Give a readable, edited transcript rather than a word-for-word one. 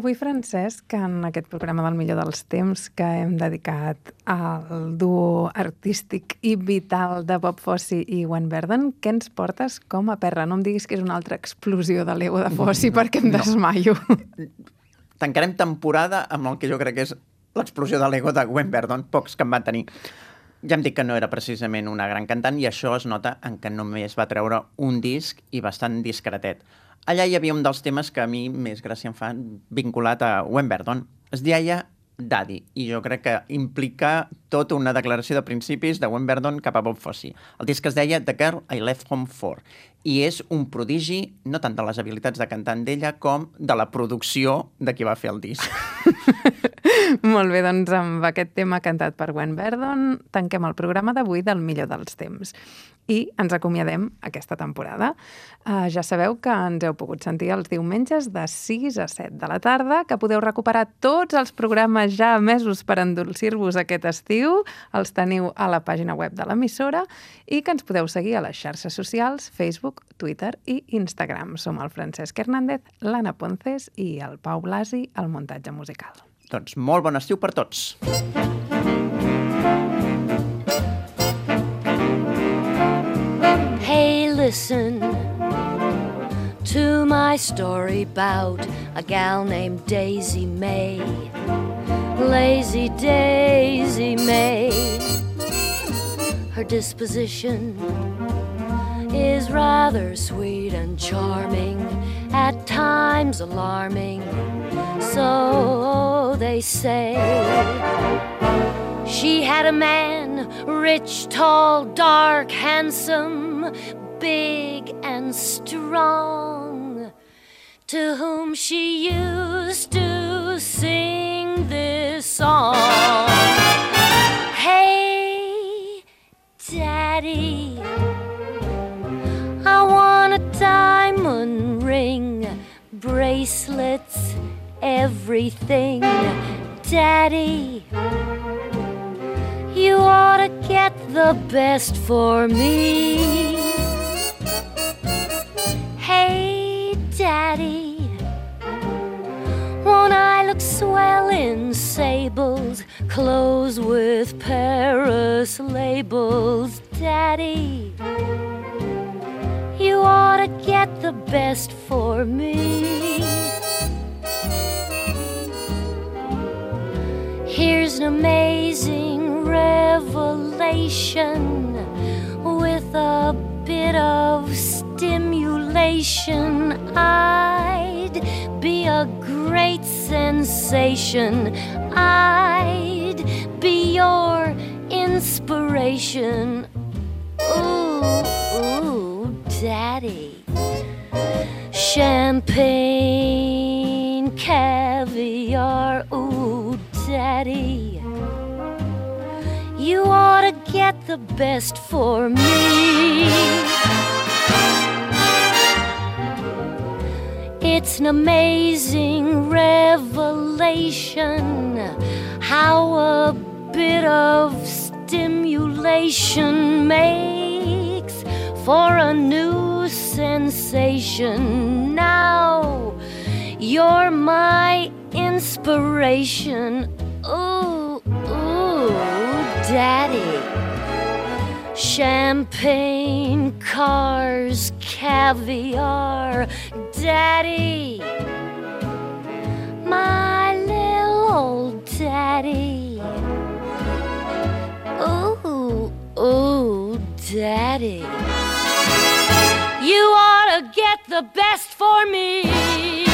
avui, Francesc, en aquest programa del Millor dels Temps que hem dedicat al duo artístic i vital de Bob Fosse i Gwen Verdon, què ens portes com a perra? No em diguis que és una altra explosió de l'ego de Fosse perquè em desmaio. Tancarem temporada amb el que jo crec que és l'explosió de l'ego de Gwen Verdon, pocs que en van tenir. Ja em dic que no era precisament una gran cantant i això es nota en que només va treure un disc i bastant discretet. Allà hi havia un dels temes que a mi més gràcia em fa vinculat a Gwen Verdon. Es deia Daddy, i jo crec que implica tota una declaració de principis de Gwen Verdon cap a Bob Fosse. El disc es deia The Girl I Left Home For, i és un prodigi no tant de les habilitats de cantant d'ella com de la producció de qui va fer el disc. Molt bé, doncs amb aquest tema cantat per Gwen Verdon tanquem el programa d'avui del Millor dels Temps. I ens acomiadem aquesta temporada. Ja sabeu que ens heu pogut sentir els diumenges de 6 a 7 de la tarda, que podeu recuperar tots els programes ja emesos per endolcir-vos aquest estiu, els teniu a la pàgina web de l'emissora, i que ens podeu seguir a les xarxes socials, Facebook, Twitter i Instagram. Som el Francesc Hernández, l'Anna Ponces i el Pau Blasi, al muntatge musical. Doncs molt bon estiu per tots. Hey, listen to my story about a gal named Daisy May. Lazy Daisy May. Her disposition is rather sweet and charming, at times alarming, so they say. She had a man, rich, tall, dark, handsome, big and strong, to whom she used to sing this song. Hey, Daddy, I want a diamond ring, bracelets, everything. Daddy, you ought to get the best for me. Hey, Daddy, won't I look swell in sables, clothes with Paris labels? Daddy, you ought to get the best for me. Here's an amazing revelation with a bit of stimulation. I'd be a great sensation. I'd be your inspiration. Ooh, Daddy. Champagne, caviar, ooh, Daddy, you ought to get the best for me. It's an amazing revelation how a bit of stimulation makes for a new sensation. Now you're my inspiration. Ooh, Daddy. Champagne, cars, caviar, Daddy. My little old Daddy. Ooh, Daddy. You ought to get the best for me.